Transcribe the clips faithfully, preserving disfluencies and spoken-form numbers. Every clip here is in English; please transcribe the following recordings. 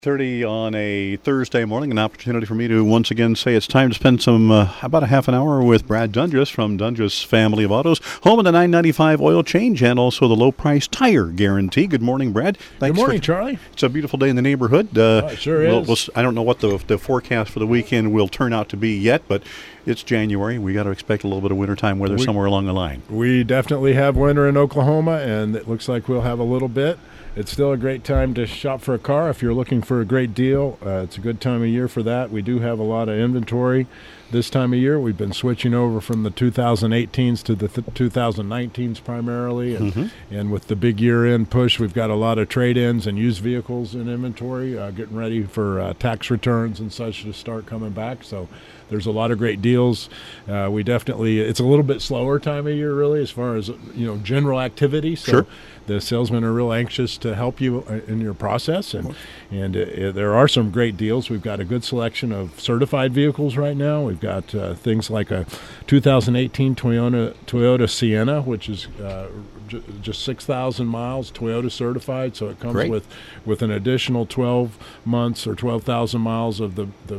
thirty on a Thursday morning, an opportunity for me to once again say it's time to spend some uh, about a half an hour with Brad Dungas from Dungas Family of Autos, home of the nine ninety-five oil change and also the low price tire guarantee. Good morning, Brad. Thanks Good morning, for, Charlie. It's a beautiful day in the neighborhood. Uh, oh, it sure we'll, is. We'll, I don't know what the, the forecast for the weekend will turn out to be yet, but it's January. We got to expect a little bit of wintertime weather we, somewhere along the line. We definitely have winter in Oklahoma, and it looks like we'll have a little bit. It's still a great time to shop for a car if you're looking for a great deal. Uh, it's a good time of year for that. We do have a lot of inventory this time of year. We've been switching over from the two thousand eighteens to the th- two thousand nineteens primarily. And, mm-hmm. and with the big year-end push, we've got a lot of trade-ins and used vehicles in inventory, uh, getting ready for uh, tax returns and such to start coming back. So there's a lot of great deals. Uh, we definitely, it's a little bit slower time of year, really, as far as, you know, general activity. So sure. The salesmen are real anxious to help you in your process, and and uh, there are some great deals. We've got a good selection of certified vehicles right now. We've got uh, things like a two thousand eighteen Toyota Toyota Sienna, which is uh, j- just six thousand miles, Toyota certified. So it comes great. with with an additional twelve months or twelve thousand miles of the the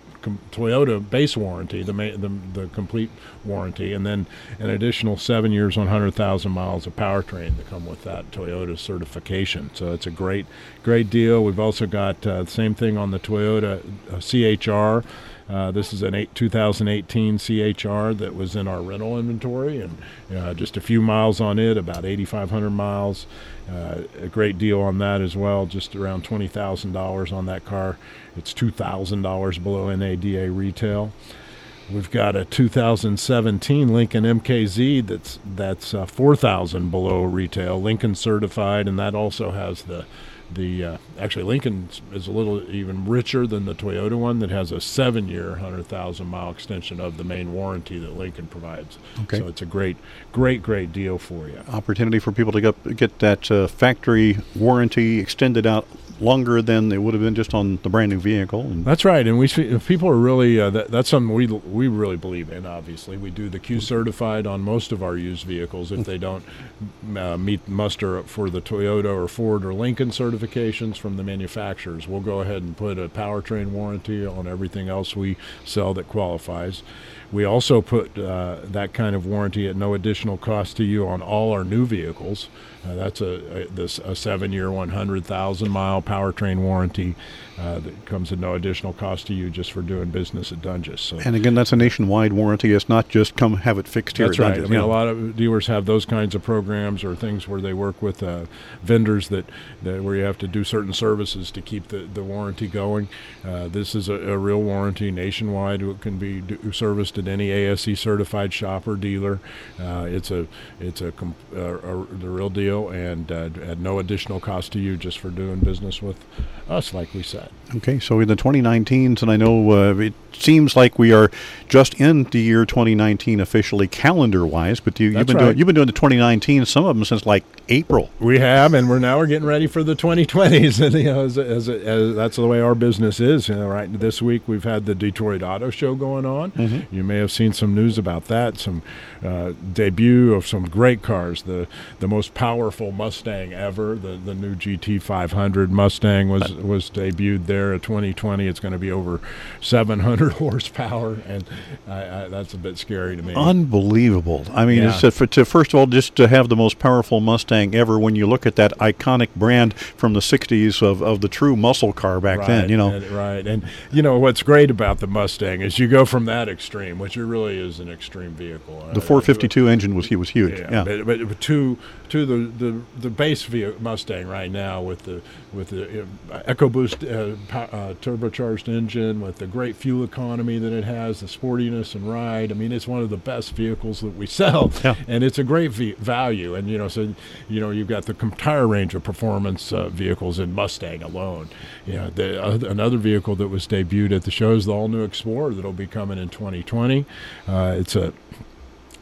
Toyota base warranty, the, ma- the the complete warranty, and then an additional seven years, one hundred thousand miles of powertrain that come with that Toyota certification. So it's a great, great deal. We've also got uh, the same thing on the Toyota uh, C H R. Uh, this is an eight, two thousand eighteen C H R that was in our rental inventory, and uh, just a few miles on it, about eighty-five hundred miles. Uh, a great deal on that as well, just around twenty thousand dollars on that car. It's two thousand dollars below N A D A retail. We've got a two thousand seventeen Lincoln M K Z that's that's uh, four thousand dollars below retail, Lincoln certified, and that also has the The uh, actually Lincoln is a little even richer than the Toyota one that has a seven-year, one hundred thousand mile extension of the main warranty that Lincoln provides. Okay. So it's a great, great, great deal for you. Opportunity for people to get, get that uh, factory warranty extended out longer than it would have been just on the brand new vehicle. And that's right, and we people are really uh, that, that's something we we really believe in. Obviously, we do the Q certified on most of our used vehicles if they don't uh, meet muster for the Toyota or Ford or Lincoln certifications from the manufacturers. We'll go ahead and put a powertrain warranty on everything else we sell that qualifies. We also put uh, that kind of warranty at no additional cost to you on all our new vehicles. Uh, that's a, a this a seven-year, one hundred thousand mile powertrain warranty uh, that comes at no additional cost to you just for doing business at Dungas. So, and again, that's a nationwide warranty. It's not just come have it fixed here. That's at right. Dungas. I mean, yeah. a lot of dealers have those kinds of programs or things where they work with uh, vendors that, that where you have to do certain services to keep the, the warranty going. Uh, this is a, a real warranty nationwide. It can be do, serviced at any A S E certified shop or dealer. Uh, it's a it's a, uh, a the real deal. And uh, at no additional cost to you just for doing business with us, like we said. Okay, so in the twenty nineteens, and I know uh, it seems like we are just in the year twenty nineteen officially calendar-wise, but you, you've been right. doing you've been doing the twenty nineteen, some of them since like April. We have, and we're now we're getting ready for the twenty twenties, and you know, as, as, as that's the way our business is. You know, right this week we've had the Detroit Auto Show going on. Mm-hmm. You may have seen some news about that, some uh, debut of some great cars. The the most powerful Mustang ever, the the new G T five hundred Mustang was was debuted there at twenty twenty. It's going to be over seven hundred horsepower, and I, I, that's a bit scary to me. Unbelievable. I mean, Yeah. it's, uh, for, to, first of all, just to have the most powerful Mustang ever when you look at that iconic brand from the sixties of, of the true muscle car back Right, then, you know. and, right, and you know what's great about the Mustang is you go from that extreme, which it really is an extreme vehicle. The four fifty-two engine was was huge. Yeah, Yeah. But, but to to the, the, the base vehicle Mustang right now with the with the uh, EcoBoost uh, pow, uh, turbocharged engine with the great fuel economy that it has, the sportiness and ride. I mean, it's one of the best vehicles that we sell, Yeah. and it's a great v- value. And you know, so you know, you've got the entire range of performance uh, vehicles in Mustang alone. You know, the, uh, another vehicle that was debuted at the show is the all-new Explorer that'll be coming in twenty twenty. Uh, it's a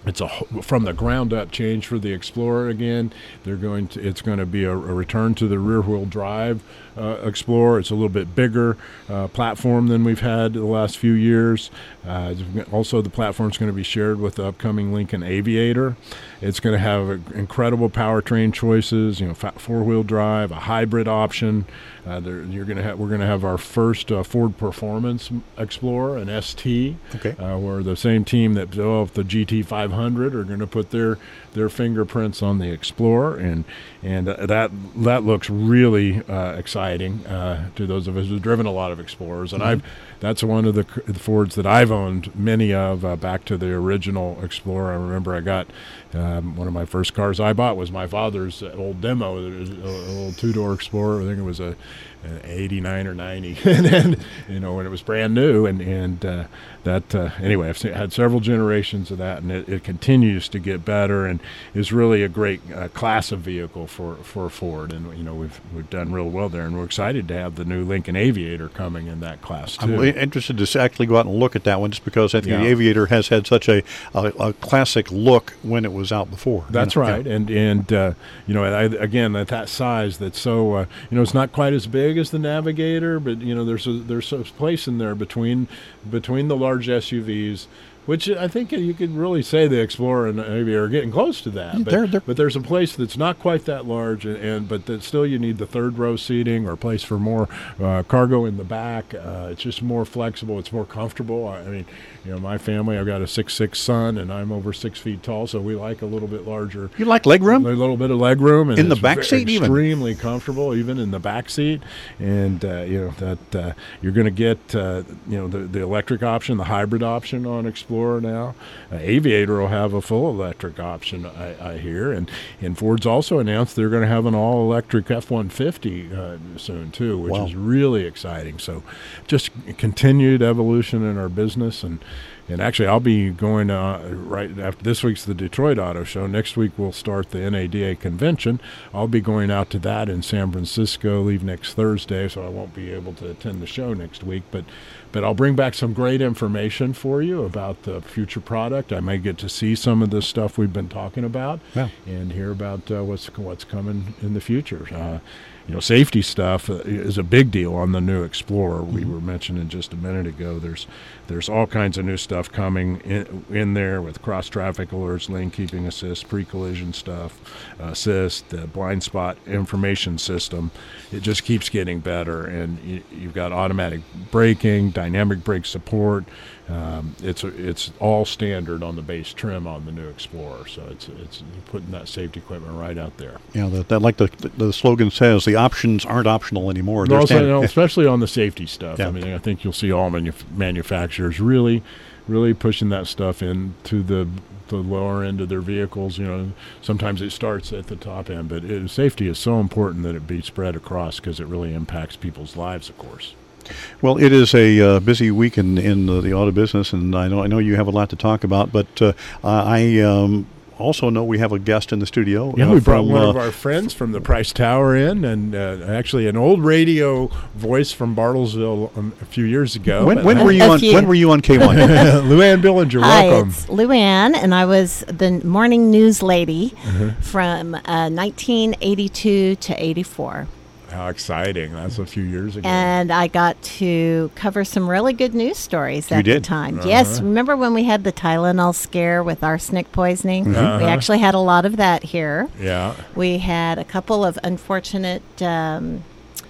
It's a from the ground up change for the Explorer again. They're going to. It's going to be a, a return to the rear wheel drive uh, Explorer. It's a little bit bigger uh, platform than we've had the last few years. Uh, also, the platform is going to be shared with the upcoming Lincoln Aviator. It's going to have incredible powertrain choices. You know, four wheel drive, a hybrid option. Uh, there, you're going to have. We're going to have our first uh, Ford Performance Explorer, an S T. Okay. Uh, where the same team that developed the G T five hundred are going to put their their fingerprints on the Explorer, and and uh, that that looks really uh, exciting uh, to those of us who've driven a lot of Explorers. And mm-hmm. I've that's one of the, the Fords that I've owned many of, uh, back to the original Explorer. I remember I got um, one of my first cars I bought was my father's old demo, a old two door Explorer. I think it was a eighty-nine or ninety, and then, you know, when it was brand new, and and uh, that uh, anyway, I've seen, had several generations of that, and it, it continues to get better, and is really a great uh, class of vehicle for, for Ford, and you know we've we've done real well there, and we're excited to have the new Lincoln Aviator coming in that class too. I'm interested to actually go out and look at that one, just because I think yeah. the Aviator has had such a, a a classic look when it was out before. That's you know? right, yeah. and and uh, you know, I, again, at that size, that's so uh, you know, it's not quite as big as the Navigator, but you know, there's a there's a place in there between between the large S U Vs, which I think you could really say the Explorer and the Aviator are getting close to that. But, they're, they're, but there's a place that's not quite that large, and, and but that still you need the third row seating or a place for more uh, cargo in the back. Uh, it's just more flexible. It's more comfortable. I, I mean, you know, my family, I've got a six six son, and I'm over six feet tall, so we like a little bit larger. You like leg room? A little bit of leg room, and in the back seat, even extremely comfortable, even in the back seat. And uh, you know that uh, you're going to get uh, you know the the electric option, the hybrid option on Explorer now. Uh, Aviator will have a full electric option, I, I hear, and and Ford's also announced they're going to have an all electric F one fifty uh, soon too, which wow. is really exciting. So, just continued evolution in our business. And And actually, I'll be going uh, right after this week's the Detroit Auto Show. Next week, we'll start the N A D A convention. I'll be going out to that in San Francisco, leave next Thursday, so I won't be able to attend the show next week. But but I'll bring back some great information for you about the future product. I may get to see some of the stuff we've been talking about yeah. and hear about uh, what's what's coming in the future. Uh, You know, safety stuff is a big deal on the new Explorer. Mm-hmm. We were mentioning just a minute ago. There's there's all kinds of new stuff coming in, in there with cross traffic alerts, lane keeping assist, pre-collision stuff, uh, assist, the blind spot information system. It just keeps getting better, and you, you've got automatic braking, dynamic brake support. Um, it's a, it's all standard on the base trim on the new Explorer, so it's it's putting that safety equipment right out there. Yeah, that, that like the the slogan says, the options aren't optional anymore. No, also, you know, especially on the safety stuff. Yeah. I mean, I think you'll see all manuf- manufacturers really, really pushing that stuff into the the lower end of their vehicles. You know, sometimes it starts at the top end, but it, safety is so important that it be spread across, because it really impacts people's lives, of course. Well, it is a uh, busy week in, in uh, the auto business, and I know I know you have a lot to talk about, but uh, I um, also know we have a guest in the studio. Yeah, uh, we brought from, one uh, of our friends from the Price Tower in, and uh, actually an old radio voice from Bartlesville um, a few years ago. When, when were you A on? few. When were you on K one? Luann Billinger, Hi, welcome. it's Luann, and I was the morning news lady Uh-huh. from uh, nineteen eighty-two to eighty-four. How exciting. That's a few years ago. And I got to cover some really good news stories You at did? the time. Uh-huh. Yes, remember when we had the Tylenol scare with arsenic poisoning? Uh-huh. We actually had a lot of that here. Yeah. We had a couple of unfortunate um,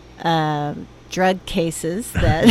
uh, drug cases that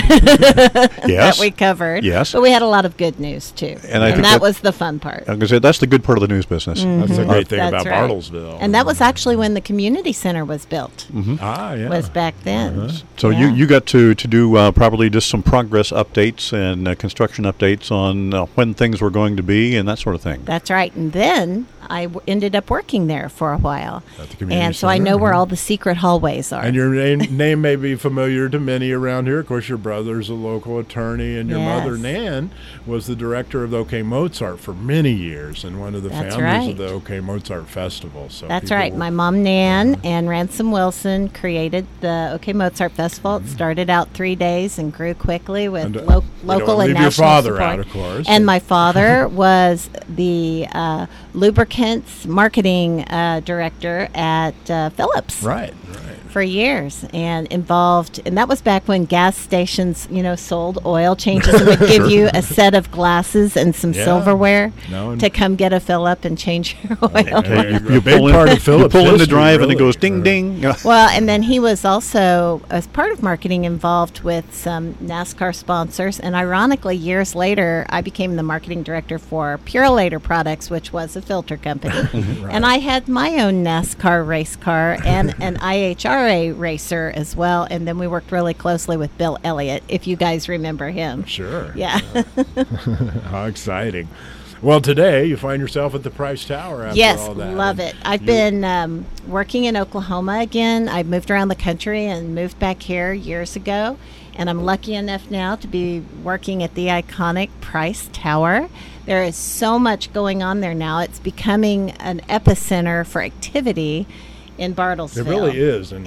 Yes. that we covered. Yes. But we had a lot of good news too. And I think that that- was the fun part. I'm going to say that's the good part of the news business. That's the great thing That's about right. Bartlesville. And that was actually when the community center was built. ah, yeah. Was back then. Uh-huh. So Yeah. you, you got to, to do uh, probably just some progress updates and uh, construction updates on uh, when things were going to be and that sort of thing. That's right. And then I w- ended up working there for a while. At the community And so I center, know where uh-huh. all the secret hallways are. And your name, name may be familiar to many around here. Of course, your brother's a local attorney, and your Yes. mother, Nan, was the director of the OK Mozart for many years and one of the That's founders right. of the OK Mozart Festival. So That's people right. were- My mom, Nan, and Ransom Wilson created the OK Mozart Festival. It started out three days and grew quickly with And, uh, lo- we local don't and leave your national father support. out, of course. And my father was the uh, lubricants marketing uh, director at uh, Phillips. Right, right. For years, and involved, and that was back when gas stations, you know, sold oil changes and would give you a set of glasses and some Yeah. silverware No, and- to come get a fill up and change your oil. Okay, You, you a big pull in, part of you Phillips pull in the history, drive and it really. goes ding Uh, ding. Well, and then he was also, as part of marketing, involved with some NASCAR sponsors. And ironically, years later, I became the marketing director for Purolator Products, which was a filter company. And I had my own NASCAR race car and an I H R A racer as well. And then we worked really closely with Bill Elliott, if you guys remember him. Sure. Yeah. How exciting. Well, today you find yourself at the Price Tower after Yes, all that. love And it. I've you- been um, working in Oklahoma again. I moved around the country and moved back here years ago. And I'm lucky enough now to be working at the iconic Price Tower. There is so much going on there now. It's becoming an epicenter for activity in Bartlesville. It really is, and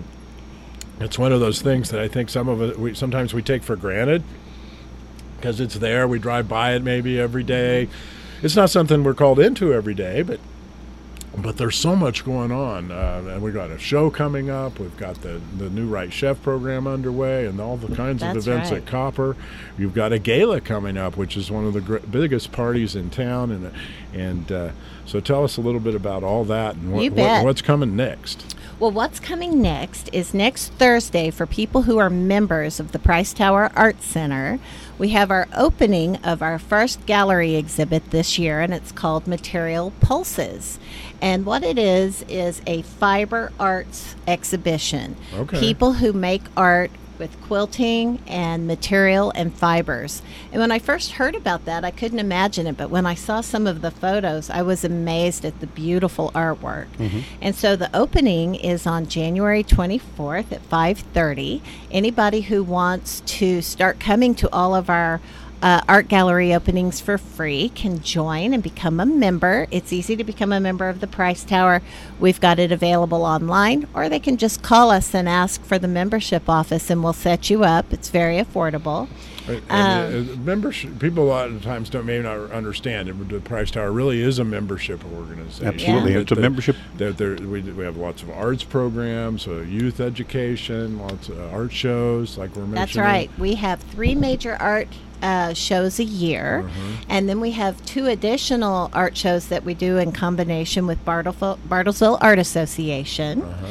it's one of those things that I think some of it we sometimes we take for granted because it's there. We drive by it maybe every day. It's not something we're called into every day, but but there's so much going on. Uh, and we've got a show coming up. We've got the, the new Right Chef program underway and all the kinds That's of events right. at Copper. You've got a gala coming up, which is one of the gr- biggest parties in town. And and uh, so tell us a little bit about all that and what, You what, bet. what's coming next. Well, what's coming next is next Thursday for people who are members of the Price Tower Art Center. We have our opening of our first gallery exhibit this year, and it's called Material Pulses. And what it is is a fiber arts exhibition. Okay. People who make art with quilting and material and fibers. And when I first heard about that, I couldn't imagine it. But when I saw some of the photos, I was amazed at the beautiful artwork. And so the opening is on January twenty-fourth at five thirty. Anybody who wants to start coming to all of our Uh, art gallery openings for free can join and become a member. It's easy to become a member of the Price Tower. We've got it available online, or they can just call us and ask for the membership office, and we'll set you up. It's very affordable. Right, Um, and, uh, membership. People a lot of times don't may not understand it, but the Price Tower really is a membership organization. Absolutely. Yeah. It's a That- membership. That there, we, we have lots of arts programs, uh, youth education, lots of art shows, like we're mentioning. That's right. We have three major art uh, shows a year, Uh-huh. and then we have two additional art shows that we do in combination with Bartlesville, Bartlesville Art Association. Uh-huh.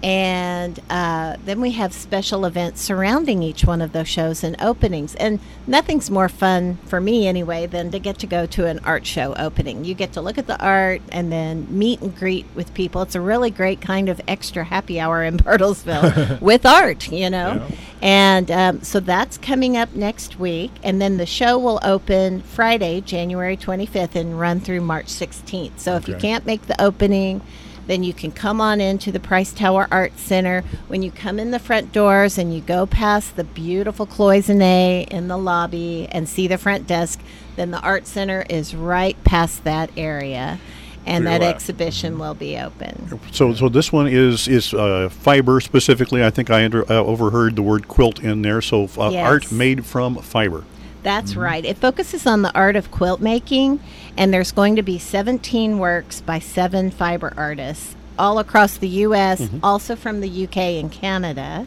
And uh, then we have special events surrounding each one of those shows and openings. And nothing's more fun, for me anyway, than to get to go to an art show opening. You get to look at the art and then meet and greet with people. It's a really great kind of extra happy hour in Bartlesville with art, you know. Yeah. And um, so that's coming up next week. And then the show will open Friday, January twenty-fifth, and run through March sixteenth. So if you Okay. can't make the opening, then you can come on into the Price Tower Art Center. When you come in the front doors and you go past the beautiful cloisonne in the lobby and see the front desk, then the Art Center is right past that area. And To your that left. exhibition will be open. So, so this one is is uh, fiber specifically. I think I under, uh, overheard the word quilt in there. So, uh, Yes. art made from fiber. That's right. It focuses on the art of quilt making, and there's going to be seventeen works by seven fiber artists all across the U S, also from the U K and Canada.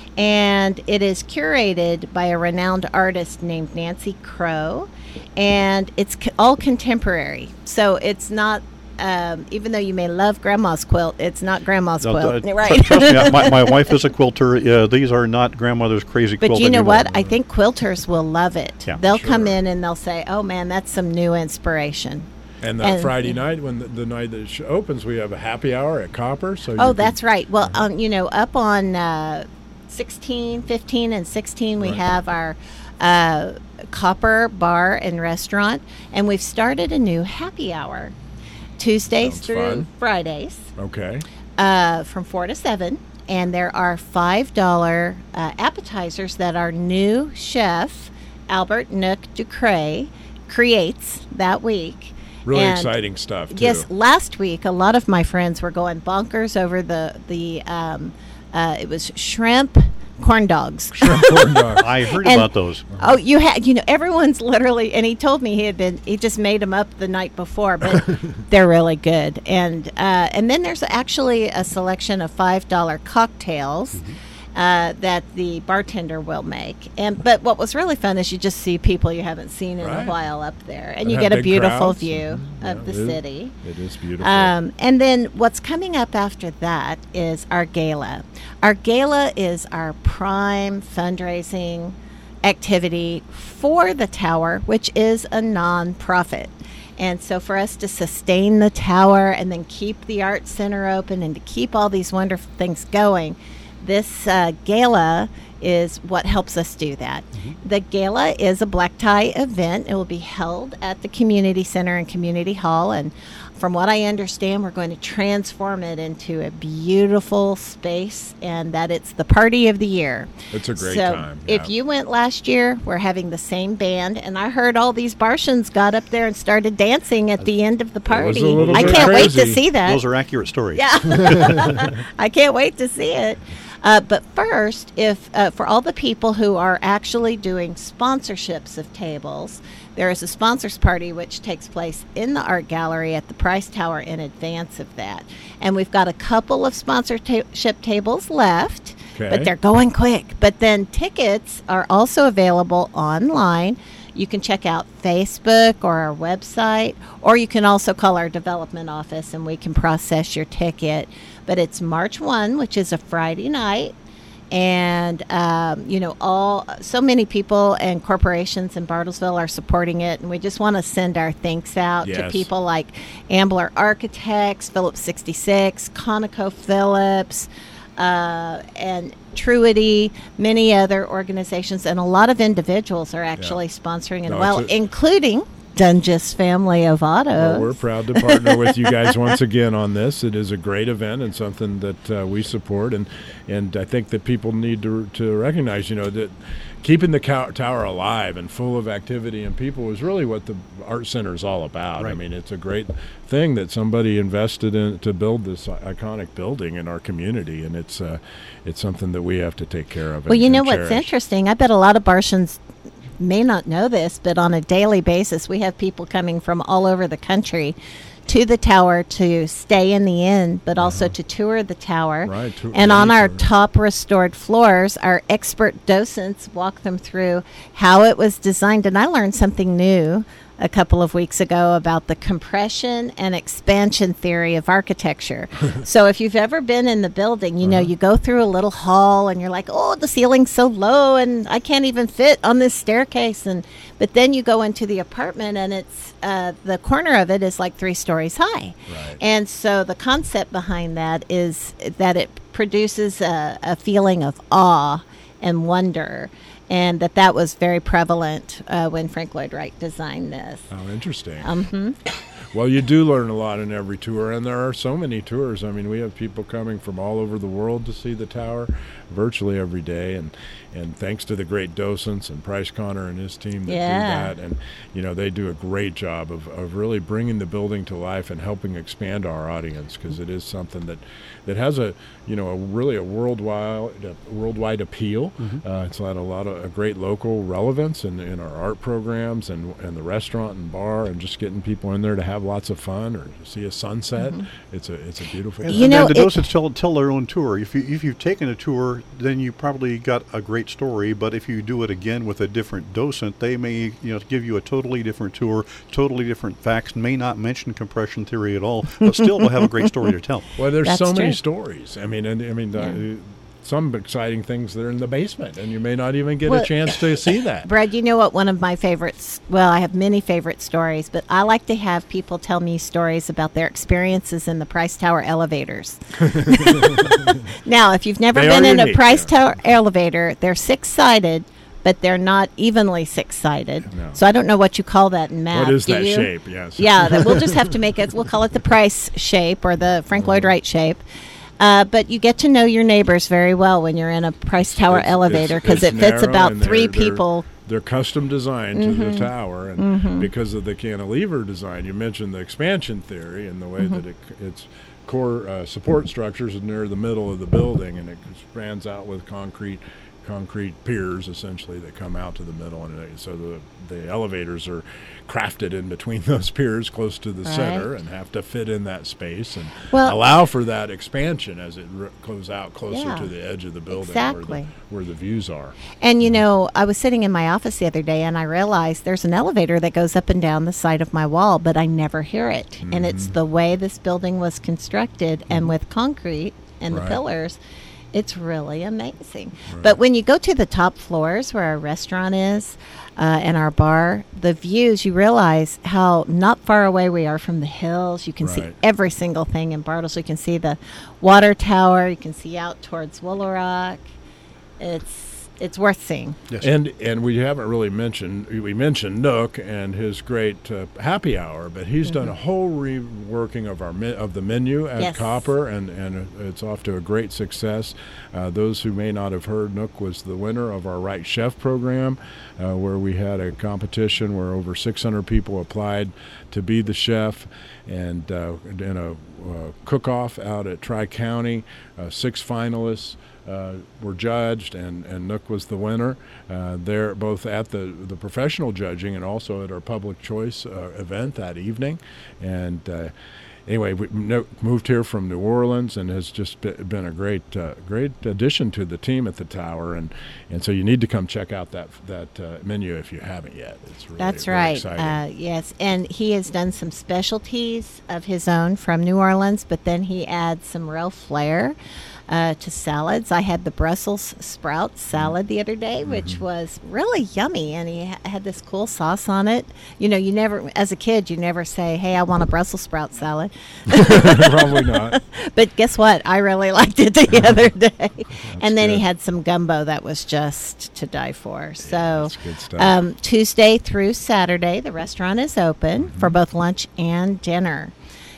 And it is curated by a renowned artist named Nancy Crow, and it's c- all contemporary. So it's not, um, even though you may love Grandma's quilt, it's not Grandma's Uh, quilt, uh, right? Trust me, my, my wife is a quilter. Uh, these are not grandmother's crazy But quilt. you know anymore. what? I think quilters will love it. Yeah. They'll come Sure. in and they'll say, "Oh man, that's some new inspiration." And that And- Friday night, when the, the night that it sh- opens, we have a happy hour at Copper. So you Oh, can- that's right. Well, um, you know, up on uh, sixteen, fifteen, and sixteen, we Right. have our uh, Copper Bar and Restaurant, and we've started a new happy hour, Tuesdays Sounds through fun. Fridays, okay. uh, from four to seven. and there are five dollar uh, appetizers that our new chef, Albert Nook Ducray, creates that week. Really And exciting stuff, too. Yes, last week a lot of my friends were going bonkers over the the um, uh, it was shrimp corn dogs. Shrimp corn dog. I heard And- about those. Oh, you had, you know, everyone's literally, and he told me he had been, he just made them up the night before, but they're really good. And uh, and then there's actually a selection of five dollar cocktails. Mm-hmm. Uh, that the bartender will make, and but what was really fun is you just see people you haven't seen in Right. a while up there, and And you have get a big beautiful crowds. view Yeah, of the it is- city. It is beautiful. Um, and then what's coming up after that is our gala. Our gala is our prime fundraising activity for the tower, which is a nonprofit. And so for us to sustain the tower and then keep the art center open and to keep all these wonderful things going, this uh, gala is what helps us do that. Mm-hmm. The gala is a black tie event. It will be held at the community center and community hall, and from what I understand, we're going to transform it into a beautiful space, and that it's the party of the year. It's a great so time. if yeah. you went last year, we're having the same band, and I heard all these Bartians got up there and started dancing at the end of the was a party. little I bit can't wait to crazy. see that. Those are accurate stories. Yeah. I can't wait to see it. Uh, but first, if uh, for all the people who are actually doing sponsorships of tables, there is a sponsors party which takes place in the art gallery at the Price Tower in advance of that. And we've got a couple of sponsorship tables left, Okay. but they're going quick. But then tickets are also available online. You can check out Facebook or our website, or you can also call our development office and we can process your ticket. But it's March first, which is a Friday night. And, um, you know, all so many people and corporations in Bartlesville are supporting it. And we just want to send our thanks out to Yes. people like Ambler Architects, Phillips sixty-six, ConocoPhillips, uh, and Truity, many other organizations, and a lot of individuals are actually sponsoring it, No, well, it's a- including Dungus Family of Autos. Well, we're proud to partner with you guys once again on this. It is a great event and something that uh, we support, and and I think that people need to to recognize, you know, that keeping the cow- tower alive and full of activity and people is really what the art center is all about. I Right. mean, it's a great thing that somebody invested in to build this iconic building in our community, and it's uh, it's something that we have to take care of. Well, and, you know and what's cherish. interesting? I bet a lot of Bartians may not know this, but on a daily basis, we have people coming from all over the country to the tower to stay in the inn, but also to tour the tower. Right, to- and on any our tour. top restored floors, our expert docents walk them through how it was designed. And I learned something new a couple of weeks ago about the compression and expansion theory of architecture. So if you've ever been in the building, you know, you go through a little hall and you're like, oh, the ceiling's so low and I can't even fit on this staircase. And but then you go into the apartment and it's uh, the corner of it is like three stories high. Right. And so the concept behind that is that it produces a, a feeling of awe and wonder, and that that was very prevalent uh, when Frank Lloyd Wright designed this. Oh, interesting. Mm-hmm. Well, you do learn a lot in every tour, and there are so many tours. I mean, we have people coming from all over the world to see the tower virtually every day, and and thanks to the great docents and Price Connor and his team that Yeah. do that, and you know they do a great job of, of really bringing the building to life and helping expand our audience, because it is something that that has a you know a really a worldwide a worldwide appeal. Mm-hmm. Uh, it's had a lot of a great local relevance in, in our art programs and and the restaurant and bar, and just getting people in there to have lots of fun or to see a sunset. It's a it's a beautiful. And, You and know, the it- docents tell, tell their own tour. If you if you've taken a tour, then you probably got a great story. But if you do it again with a different docent, they may you know give you a totally different tour, totally different facts. May not mention compression theory at all, but still will have a great story to tell. Well, there's That's so many true. stories. I mean, and I mean, Yeah. uh, some exciting things that are in the basement, and you may not even get Well- a chance to see that. Brad, you know what? One of my favorites, well, I have many favorite stories, but I like to have people tell me stories about their experiences in the Price Tower elevators. Now, if you've never They been are in a unique, Price yeah. Tower elevator, they're six-sided, but they're not evenly six-sided. No. So I don't know what you call that in math. What is do that you? shape? Yes. Yeah, that we'll just have to make it, we'll call it the Price shape or the Frank Lloyd Wright shape. Uh, but you get to know your neighbors very well when you're in a Price Tower It's- elevator it's- because it it's fits narrow about and three they're- they're- people. They're custom designed Mm-hmm. to the tower, and because of the cantilever design, you mentioned the expansion theory and the way Mm-hmm. that it, its core uh, support structures are near the middle of the building, and it expands out with concrete concrete piers essentially that come out to the middle, and it, so the the elevators are crafted in between those piers close to the Right. center and have to fit in that space and Well- allow for that expansion as it r- goes out closer Yeah. to the edge of the building Exactly. where, the, where the views are. And you know, I was sitting in my office the other day and I realized there's an elevator that goes up and down the side of my wall, but I never hear it. And it's the way this building was constructed and with concrete and Right. the pillars. It's really amazing. But when you go to the top floors where our restaurant is uh, and our bar, the views, you realize how not far away we are from the hills. You can see Right. every single thing in Bartles. You can see the water tower. You can see out towards Woolaroc. It's it's worth seeing. Yes. And and we haven't really mentioned we mentioned Nook and his great uh, happy hour, but he's done a whole reworking of our me- of the menu at Yes. Copper, and and it's off to a great success. Uh, those who may not have heard, Nook was the winner of our Right Chef program, uh, where we had a competition where over six hundred people applied to be the chef, and uh, in a uh, cook-off out at Tri-County, uh, six finalists. Uh, were judged, and, and Nook was the winner. Uh, there, both at the, the professional judging and also at our public choice uh, event that evening. And uh, anyway, we Nook moved here from New Orleans and has just be, been a great uh, great addition to the team at the Tower. And, and so you need to come check out that that uh, menu if you haven't yet. It's really, That's really right. exciting. Uh, yes, and he has done some specialties of his own from New Orleans, but then he adds some real flair uh, to salads. I had the Brussels sprout salad the other day, which Mm-hmm. was really yummy, and he ha- had this cool sauce on it. You know, you never, as a kid, you never say, "Hey, I want a Brussels sprout salad." Probably not. But guess what? I really liked it the other day. And then he good. had some gumbo that was just to die for. So that's good stuff. um, Tuesday through Saturday, the restaurant is open Mm-hmm. for both lunch and dinner.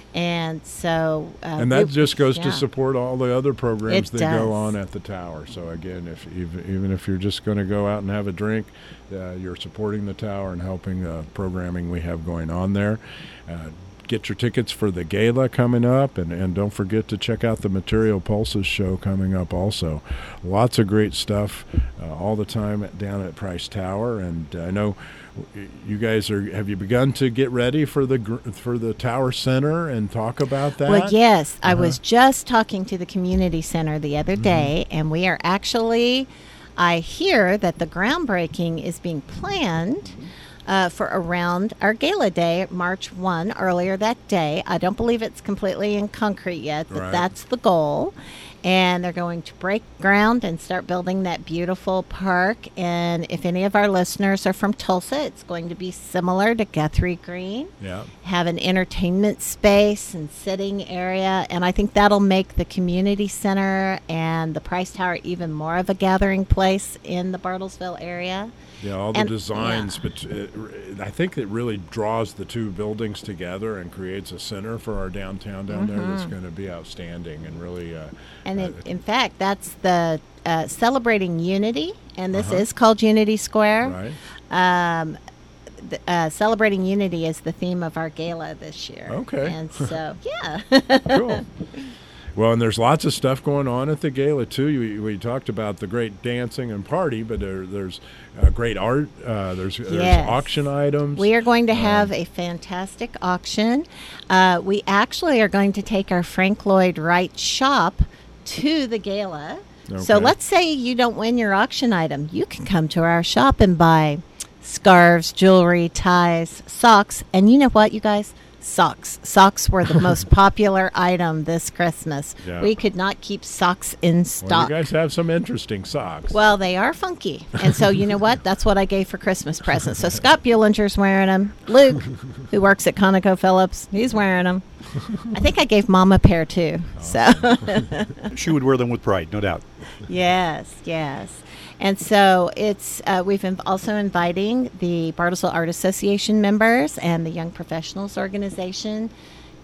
And so, uh, And that we- just goes yeah. to support all the other programs It that does. go on at the Tower. So again, if even, even if you're just going to go out and have a drink, uh, you're supporting the Tower and helping the programming we have going on there. Uh, get your tickets for the gala coming up, and, and don't forget to check out the Material Pulses show coming up also. Lots of great stuff uh, all the time at, down at Price Tower. And uh, I know you guys are, have you begun to get ready for the gr- for the Tower Center and talk about that? Well, yes. I Uh-huh. was just talking to the community center the other day, and we are actually, I hear that the groundbreaking is being planned uh, for around our gala day, March first, earlier that day. I don't believe it's completely in concrete yet, but Right. that's the goal. And they're going to break ground and start building that beautiful park. And if any of our listeners are from Tulsa, it's going to be similar to Guthrie Green. Yeah. Have an entertainment space and sitting area. And I think that'll make the community center and the Price Tower even more of a gathering place in the Bartlesville area. Yeah, all the And- designs, yeah. but it, I think it really draws the two buildings together and creates a center for our downtown down there that's going to be outstanding and really. Uh, And uh, it, in fact, that's the uh, Celebrating Unity, and this Uh-huh. is called Unity Square. right. Um, th- uh, Celebrating Unity is the theme of our gala this year. Okay. And so, yeah. Cool. Well, and there's lots of stuff going on at the gala too. We, we talked about the great dancing and party, but there, there's uh, great art. Uh, there's, there's Yes. auction items. We are going to Um, have a fantastic auction. Uh, we actually are going to take our Frank Lloyd Wright shop to the gala. So Okay. let's say you don't win your auction item. You can come to our shop and buy scarves, jewelry, ties, socks. And you know what, you guys? Socks. Socks were the most popular item this Christmas. Yeah. We could not keep socks in Well, stock. you guys have some interesting socks. Well, they are funky. And so, you know what? That's what I gave for Christmas presents. So Scott Buellinger's wearing them. Luke, who works at ConocoPhillips, he's wearing them. I think I gave Mom a pair, too. So, She would wear them with pride, no doubt. yes, yes. And so it's uh, we've in- also inviting the Bartlesville Art Association members and the Young Professionals Organization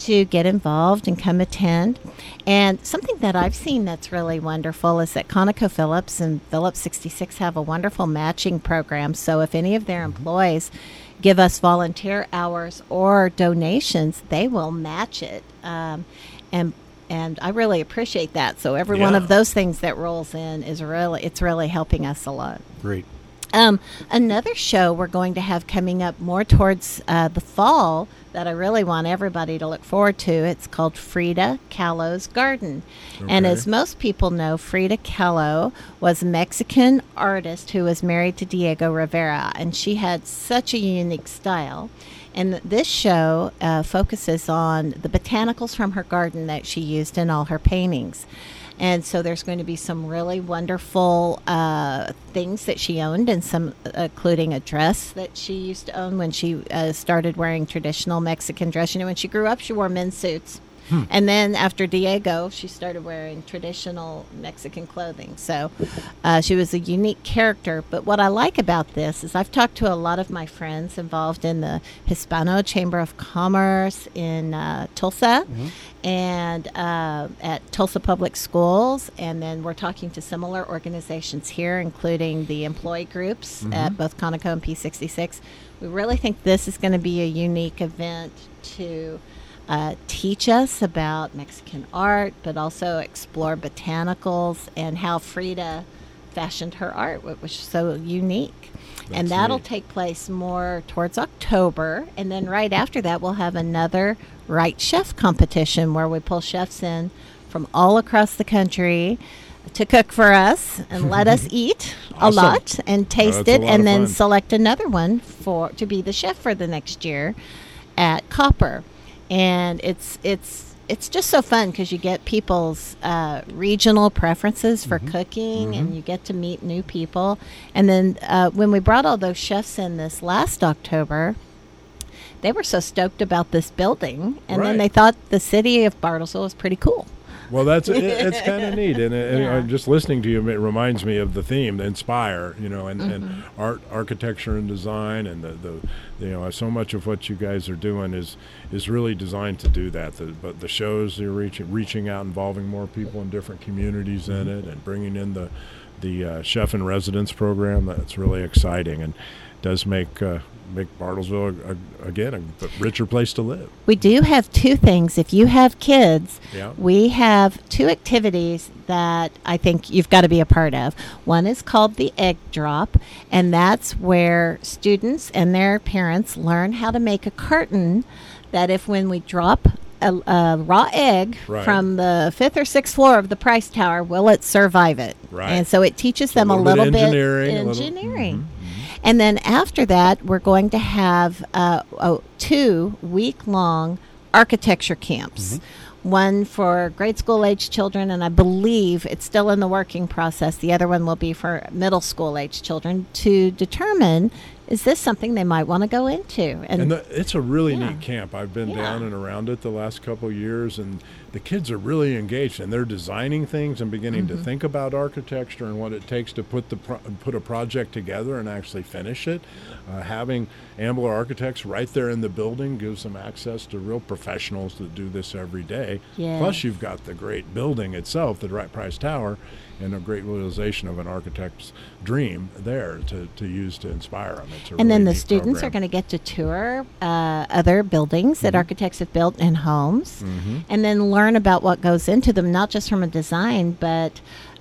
to get involved and come attend. And something that I've seen that's really wonderful is that ConocoPhillips and Phillips sixty-six have a wonderful matching program. So if any of their employees give us volunteer hours or donations, they will match it. Um, and and I really appreciate that. So every Yeah. one of those things that rolls in is really, it's really helping us a lot. Great. Um, another show we're going to have coming up more towards uh, the fall that I really want everybody to look forward to. It's called Frida Kahlo's Garden. And Okay. as most people know, Frida Kahlo was a Mexican artist who was married to Diego Rivera, and she had such a unique style. And this show uh, focuses on the botanicals from her garden that she used in all her paintings. And so there's going to be some really wonderful uh, things that she owned, and some, uh, including a dress that she used to own when she uh, started wearing traditional Mexican dress. You know, when she grew up, she wore men's suits. Hmm. And then after Diego, she started wearing traditional Mexican clothing. So uh, she was a unique character. But what I like about this is I've talked to a lot of my friends involved in the Hispano Chamber of Commerce in uh, Tulsa. Mm-hmm. And uh, at Tulsa Public Schools, and then we're talking to similar organizations here, including the employee groups mm-hmm. at both Conoco and P sixty-six. We really think this is going to be a unique event to uh, teach us about Mexican art, but also explore botanicals and how Frida fashioned her art, which was so unique. That's and that'll neat. Take place more towards October. And then right after that, we'll have another Right Chef competition where we pull chefs in from all across the country to cook for us and let us eat awesome. a lot and taste oh, it, and then fun. select another one for to be the chef for the next year at Copper. And it's it's it's just so fun because you get people's uh, regional preferences for mm-hmm. cooking, mm-hmm. and you get to meet new people. And then uh, when we brought all those chefs in this last October, they were so stoked about this building, and right. then they thought the city of Bartlesville was pretty cool. Well, that's it, it's kind of neat, and, and yeah. just listening to you, it reminds me of the theme, Inspire, you know, and, mm-hmm. and art, architecture, and design, and the, the you know, so much of what you guys are doing is is really designed to do that. The, but the shows you're reaching reaching out, involving more people in different communities in it, and bringing in the the uh, chef in residence program. That's really exciting, and does make. Uh, make Bartlesville, a, a, again, a richer place to live. We do have two things. If you have kids, yeah. we have two activities that I think you've got to be a part of. One is called the Egg Drop, and that's where students and their parents learn how to make a carton that if when we drop a, a raw egg right. from the fifth or sixth floor of the Price Tower, will it survive it? Right. And so it teaches so them a little, little bit engineering. engineering. A little, mm-hmm. And then after that, we're going to have uh, oh, two week-long architecture camps. Mm-hmm. One for grade school age children, and I believe it's still in the working process. The other one will be for middle school age children to determine, is this something they might want to go into? And, and the, it's a really yeah. neat camp. I've been yeah. down and around it the last couple of years, and the kids are really engaged, and they're designing things and beginning mm-hmm. to think about architecture and what it takes to put the pro- put a project together and actually finish it. Uh, having Ambler Architects right there in the building gives them access to real professionals that do this every day. Yes. Plus, you've got the great building itself, the Right Price Tower, and a great realization of an architect's dream there to, to use to inspire them. It's a and really then the neat students program. are going to get to tour uh, other buildings that Mhm. architects have built in homes, Mhm. and then learn about what goes into them, not just from a design, but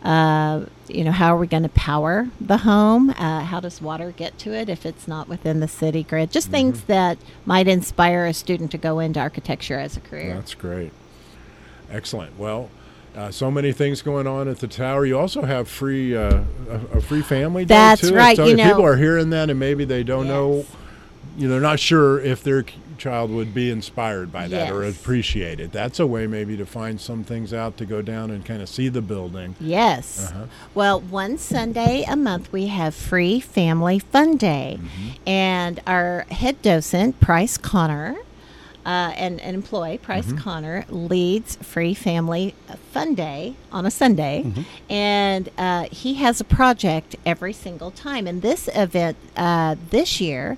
uh, you know, how are we going to power the home? Uh, how does water get to it if it's not within the city grid? Just Mhm. things that might inspire a student to go into architecture as a career. That's great. Excellent. Well, uh, so many things going on at the tower. You also have free uh, a, a free family day That's too. right. So You if know, people are hearing that and maybe they don't yes. know, you know, they're not sure if their c- child would be inspired by that or Yes. appreciate it. That's a way maybe to find some things out to go down and kind of see the building. Yes. Uh-huh. Well, one Sunday a month we have free family fun day. Mm-hmm. And our head docent, Price Connor, uh, and an employee, Price Mhm. Connor, leads Free Family Fun Day on a Sunday. Mhm. And uh, he has a project every single time. And this event uh, this year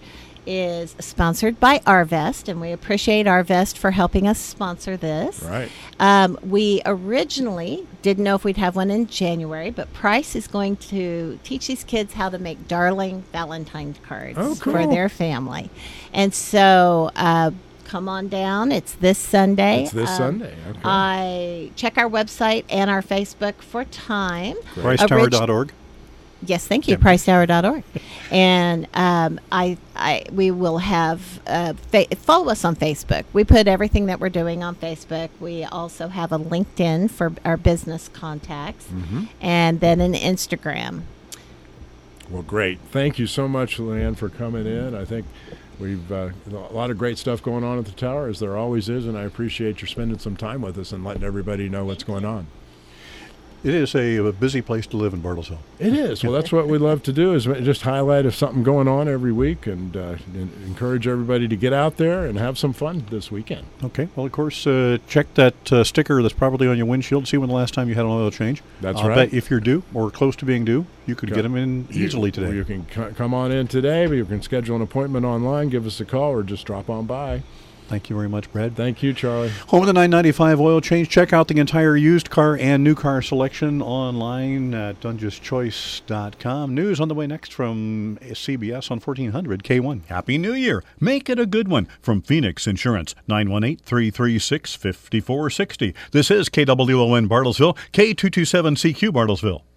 is sponsored by Arvest, and we appreciate Arvest for helping us sponsor this. Right. Um, we originally didn't know if we'd have one in January, but Price is going to teach these kids how to make darling Valentine cards Oh, cool. for their family. And so uh, come on down. It's this Sunday. It's this Um, Sunday. Okay. I check our website and our Facebook for time. price tower dot org. Yes, thank you, Yeah. price tower dot org. And um, I, I, we will have, uh, fa- follow us on Facebook. We put everything that we're doing on Facebook. We also have a LinkedIn for our business contacts, Mm-hmm. and then an Instagram. Well, great. Thank you so much, Leanne, for coming in. I think we've uh, a lot of great stuff going on at the tower, as there always is, and I appreciate you spending some time with us and letting everybody know what's going on. It is a, a busy place to live in Bartlesville. It is. Well, that's what we love to do, is just highlight if something going on every week, and, uh, and encourage everybody to get out there and have some fun this weekend. Okay. Well, of course, uh, check that uh, sticker that's probably on your windshield. See when the last time you had an oil change. That's I'll right. bet if you're due or close to being due, you could Go- get them in easily You- today. You can c- come on in today, but you can schedule an appointment online, give us a call, or just drop on by. Thank you very much, Brad. Thank you, Charlie. Home of the nine ninety-five oil change. Check out the entire used car and new car selection online at dungeous choice dot com. News on the way next from C B S on fourteen hundred K one. Happy New Year. Make it a good one. From Phoenix Insurance, nine one eight, three three six, five four six zero. This is K W O N Bartlesville, K two two seven C Q Bartlesville.